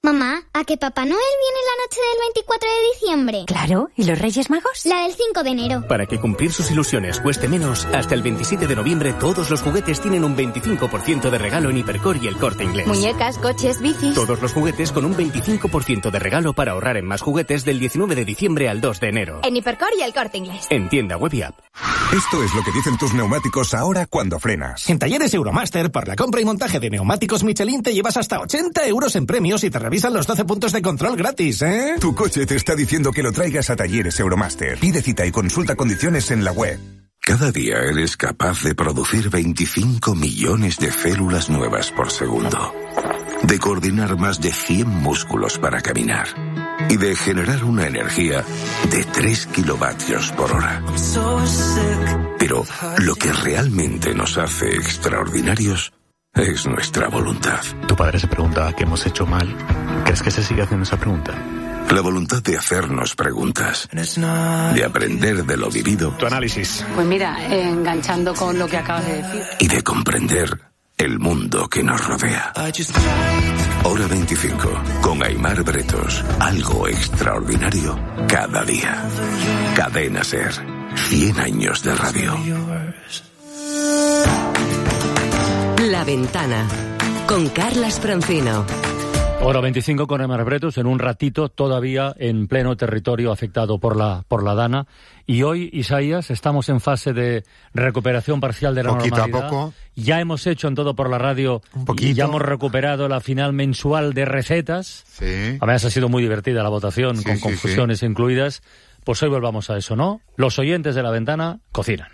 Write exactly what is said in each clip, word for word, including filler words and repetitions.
Mamá, ¿a que Papá Noel viene la noche del veinticuatro de diciembre? Claro, ¿y los Reyes Magos? La del cinco de enero. Para que cumplir sus ilusiones cueste menos, hasta el veintisiete de noviembre todos los juguetes tienen un veinticinco por ciento de regalo en Hipercor y El Corte Inglés. Muñecas, coches, bicis... Todos los juguetes con un veinticinco por ciento de regalo para ahorrar en más juguetes del diecinueve de diciembre al dos de enero. En Hipercor y El Corte Inglés. En tienda web y app. Esto es lo que dicen tus neumáticos ahora cuando frenas. En Talleres Euromaster, por la compra y montaje de neumáticos Michelin, te llevas hasta ochenta euros en premios y te revisan los doce puntos de control gratis, ¿eh? Tu coche te está diciendo que lo traigas a Talleres Euromaster. Pide cita y consulta condiciones en la web. Cada día eres capaz de producir veinticinco millones de células nuevas por segundo, de coordinar más de cien músculos para caminar y de generar una energía de tres kilovatios por hora. Pero lo que realmente nos hace extraordinarios es nuestra voluntad. Tu padre se pregunta qué hemos hecho mal. ¿Crees que se sigue haciendo esa pregunta? La voluntad de hacernos preguntas, de aprender de lo vivido. Tu análisis. Pues mira, enganchando con lo que acabas de decir. Y de comprender el mundo que nos rodea. Hora veinticinco, con Aimar Bretos. Algo extraordinario cada día. Cadena SER. cien años de radio. La Ventana, con Carlas Francino. Hora veinticinco con Aimar Bretos, en un ratito todavía en pleno territorio afectado por la por la Dana. Y hoy, Isaías, estamos en fase de recuperación parcial de la poquito normalidad. A poco. Ya hemos hecho en Todo por la Radio, un poquito. Y ya hemos recuperado la final mensual de recetas. Sí. Además ha sido muy divertida la votación, sí, con sí, confusiones sí. incluidas. Pues hoy volvamos a eso, ¿no? Los oyentes de La Ventana cocinan.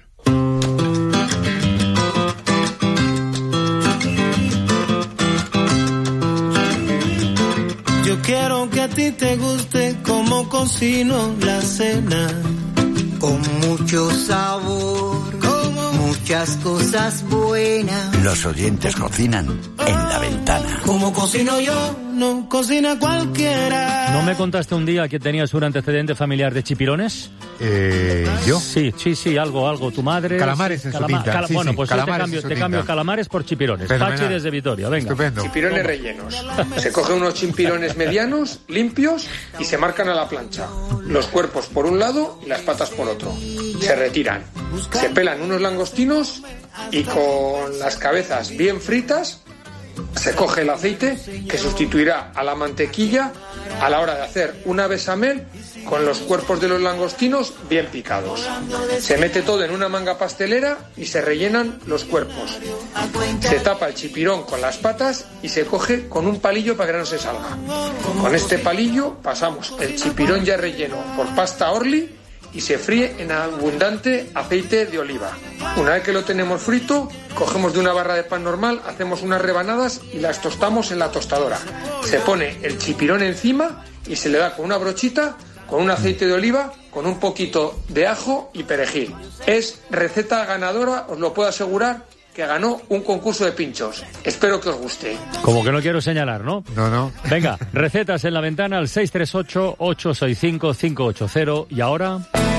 Yo quiero que a ti te guste como cocino la cena, con mucho sabor, como muchas cosas buenas. Los oyentes cocinan en La Ventana. Como cocino yo, no cocina cualquiera. ¿No me contaste un día que tenías un antecedente familiar de chipirones? Eh, ¿Yo? Sí, sí, sí, algo, algo. Tu madre... Calamares en Calama, su tinta. Cala, Sí, bueno, sí, pues yo te cambio, te cambio calamares por chipirones. Fenomenal. Pachi desde Vitoria, venga. Estupendo. Chipirones rellenos. Se cogen unos chimpirones medianos, limpios, y se marcan a la plancha. Los cuerpos por un lado y las patas por otro. Se retiran. Se pelan unos langostinos y con las cabezas bien fritas se coge el aceite que sustituirá a la mantequilla a la hora de hacer una bechamel con los cuerpos de los langostinos bien picados. Se mete todo en una manga pastelera y se rellenan los cuerpos. Se tapa el chipirón con las patas y se coge con un palillo para que no se salga. Con este palillo pasamos el chipirón ya relleno por pasta Orly y se fríe en abundante aceite de oliva. Una vez que lo tenemos frito, cogemos de una barra de pan normal, hacemos unas rebanadas y las tostamos en la tostadora. Se pone el chipirón encima y se le da con una brochita, con un aceite de oliva, con un poquito de ajo y perejil. Es receta ganadora, os lo puedo asegurar, que ganó un concurso de pinchos. Espero que os guste. Como que no quiero señalar, ¿no? No, no. Venga, recetas en La Ventana al seis tres ocho, ocho seis cinco, cinco ocho cero. Y ahora...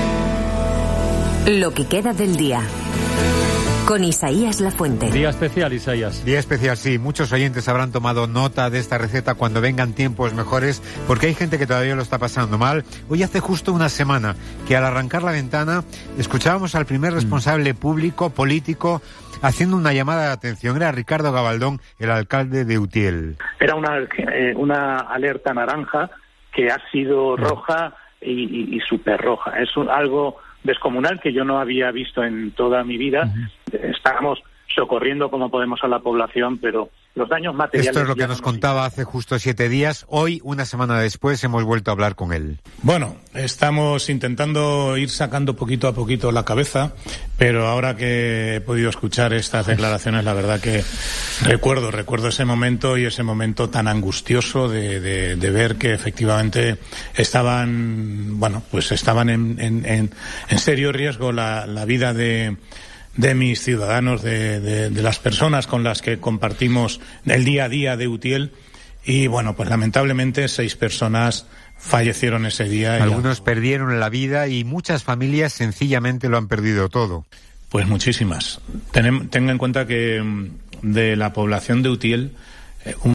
Lo que queda del día. Con Isaías Lafuente. Día especial, Isaías. Día especial, sí. Muchos oyentes habrán tomado nota de esta receta cuando vengan tiempos mejores, porque hay gente que todavía lo está pasando mal. Hoy hace justo una semana que al arrancar La Ventana escuchábamos al primer responsable público, político, haciendo una llamada de atención. Era Ricardo Gabaldón, el alcalde de Utiel. Era una, eh, una alerta naranja que ha sido roja y, y, y súper roja. Es un, algo descomunal que yo no había visto en toda mi vida. Uh-huh. Estamos socorriendo como podemos a la población, pero los daños materiales... Esto es lo que nos contaba hace justo siete días. Hoy, una semana después, hemos vuelto a hablar con él. Bueno, estamos intentando ir sacando poquito a poquito la cabeza, pero ahora que he podido escuchar estas declaraciones, la verdad que recuerdo, recuerdo ese momento y ese momento tan angustioso de, de, de ver que efectivamente estaban, bueno, pues estaban en, en, en, en serio riesgo la, la vida de... de mis ciudadanos, de, de, de las personas con las que compartimos el día a día de Utiel. Y bueno, pues lamentablemente seis personas fallecieron ese día. Algunos ya... perdieron la vida y muchas familias sencillamente lo han perdido todo. Pues muchísimas. Ten, tenga en cuenta que de la población de Utiel, eh, un